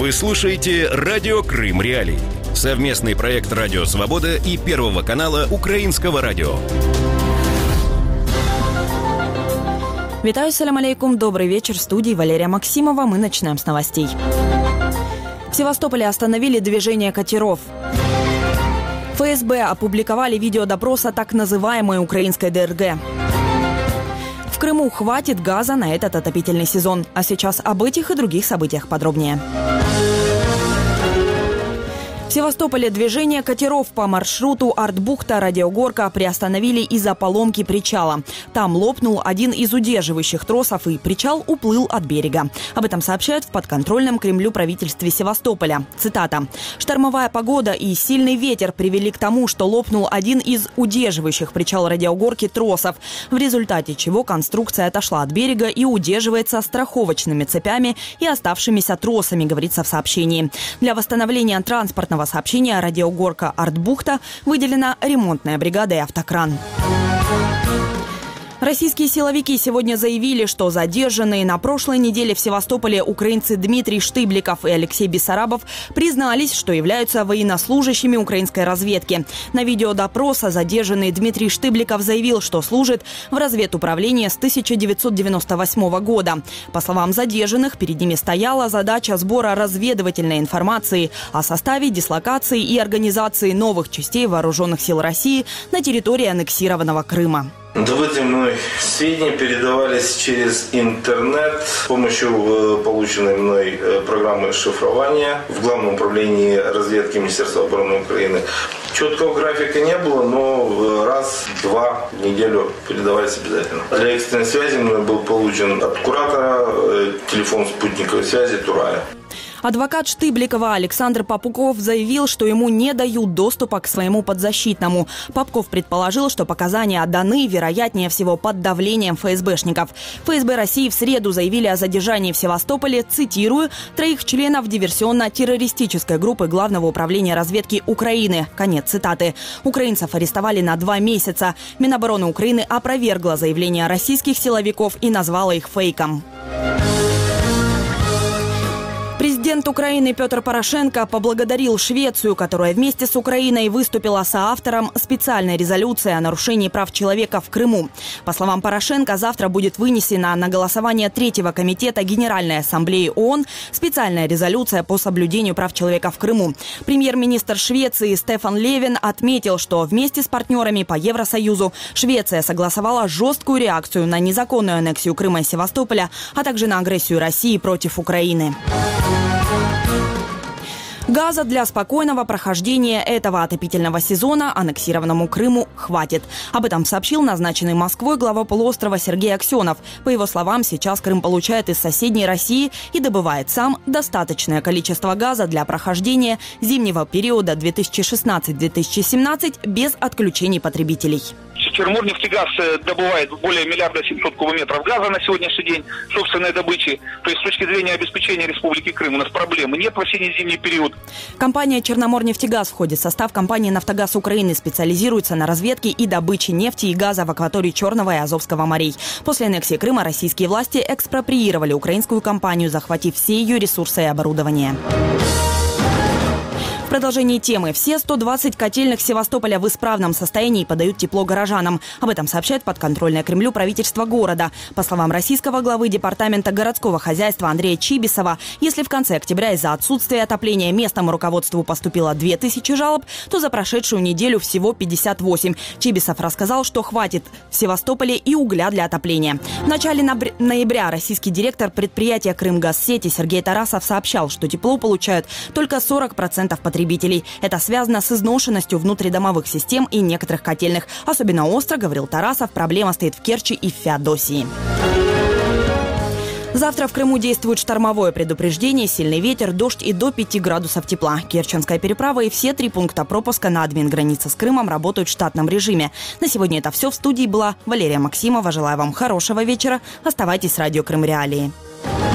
Вы слушаете «Радио Крым Реалии». Совместный проект «Радио Свобода» и Первого канала Украинского радио. Витаю, салям алейкум, добрый вечер. В студии Валерия Максимова. Мы начинаем с новостей. В Севастополе остановили движение катеров. ФСБ опубликовали видеодопрос о так называемой украинской ДРГ. В Крыму хватит газа на этот отопительный сезон. А сейчас об этих и других событиях подробнее. В Севастополе движение катеров по маршруту Артбухта-Радиогорка приостановили из-за поломки причала. Там лопнул один из удерживающих тросов, и причал уплыл от берега. Об этом сообщают в подконтрольном Кремлю правительстве Севастополя. Цитата. «Штормовая погода и сильный ветер привели к тому, что лопнул один из удерживающих причал Радиогорки тросов, в результате чего конструкция отошла от берега и удерживается страховочными цепями и оставшимися тросами», говорится в сообщении. Для восстановления транспортного сообщения Радиогорка-Артбухта выделена ремонтная бригада и автокран. Российские силовики сегодня заявили, что задержанные на прошлой неделе в Севастополе украинцы Дмитрий Штыбликов и Алексей Бессарабов признались, что являются военнослужащими украинской разведки. На видеодопроса задержанный Дмитрий Штыбликов заявил, что служит в разведуправлении с 1998 года. По словам задержанных, перед ними стояла задача сбора разведывательной информации о составе, дислокации и организации новых частей вооруженных сил России на территории аннексированного Крыма. Добытые мной сведения передавались через интернет с помощью полученной мной программы шифрования в Главном управлении разведки Министерства обороны Украины. Четкого графика не было, но раз-два в неделю передавались обязательно. Для экстренной связи мной был получен от куратора телефон спутниковой связи Турая. Адвокат Штыбликова Александр Попуков заявил, что ему не дают доступа к своему подзащитному. Попков предположил, что показания отданы, вероятнее всего, под давлением ФСБшников. ФСБ России в среду заявили о задержании в Севастополе, цитирую, 3 членов диверсионно-террористической группы Главного управления разведки Украины. Конец цитаты. Украинцев арестовали на 2 месяца. Минобороны Украины опровергла заявления российских силовиков и назвала их фейком. Президент Украины Петр Порошенко поблагодарил Швецию, которая вместе с Украиной выступила соавтором специальной резолюции о нарушении прав человека в Крыму. По словам Порошенко, завтра будет вынесена на голосование 3-го комитета Генеральной Ассамблеи ООН специальная резолюция по соблюдению прав человека в Крыму. Премьер-министр Швеции Стефан Левин отметил, что вместе с партнерами по Евросоюзу Швеция согласовала жесткую реакцию на незаконную аннексию Крыма и Севастополя, а также на агрессию России против Украины. Газа для спокойного прохождения этого отопительного сезона аннексированному Крыму хватит. Об этом сообщил назначенный Москвой глава полуострова Сергей Аксенов. По его словам, сейчас Крым получает из соседней России и добывает сам достаточное количество газа для прохождения зимнего периода 2016-2017 без отключений потребителей. Черноморнефтегаз добывает более 1 700 000 кубометров газа на сегодняшний день собственной добычи. То есть с точки зрения обеспечения Республики Крым у нас проблемы нет в осенне-зимний период. Компания «Черноморнефтегаз» входит в состав компании «Нафтогаз Украины», специализируется на разведке и добыче нефти и газа в акватории Черного и Азовского морей. После аннексии Крыма российские власти экспроприировали украинскую компанию, захватив все ее ресурсы и оборудование. В продолжении темы. Все 120 котельных Севастополя в исправном состоянии подают тепло горожанам. Об этом сообщает подконтрольное Кремлю правительство города. По словам российского главы департамента городского хозяйства Андрея Чибисова, если в конце октября из-за отсутствия отопления местному руководству поступило 2000 жалоб, то за прошедшую неделю всего 58. Чибисов рассказал, что хватит в Севастополе и угля для отопления. В начале ноября российский директор предприятия «Крымгазсети» Сергей Тарасов сообщал, что тепло получают только 40% потребителей. Это связано с изношенностью внутридомовых систем и некоторых котельных. Особенно остро, говорил Тарасов, проблема стоит в Керчи и в Феодосии. Завтра в Крыму действует штормовое предупреждение, сильный ветер, дождь и до 5 градусов тепла. Керченская переправа и все 3 пункта пропуска на админгранице с Крымом работают в штатном режиме. На сегодня это все. В студии была Валерия Максимова. Желаю вам хорошего вечера. Оставайтесь с радио Крым Реалии.